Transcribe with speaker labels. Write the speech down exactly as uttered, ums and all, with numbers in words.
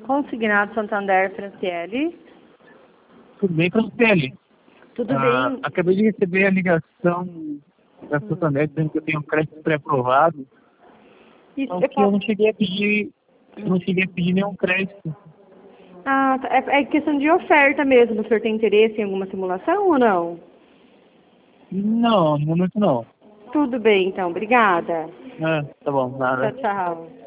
Speaker 1: Consignado Santander, Franciele.
Speaker 2: Tudo bem, Franciele?
Speaker 1: Tudo
Speaker 2: ah,
Speaker 1: bem?
Speaker 2: Acabei de receber a ligação da Santander dizendo que eu tenho um crédito pré-aprovado.
Speaker 1: Isso,
Speaker 2: Só
Speaker 1: eu
Speaker 2: que eu
Speaker 1: posso...
Speaker 2: não cheguei a pedir, eu não cheguei a pedir nenhum crédito.
Speaker 1: Ah, tá. é, é questão de oferta mesmo. O senhor tem interesse em alguma simulação ou não?
Speaker 2: Não, no momento não.
Speaker 1: Tudo bem, então. Obrigada.
Speaker 2: Ah, tá bom, nada.
Speaker 1: Tchau, tchau.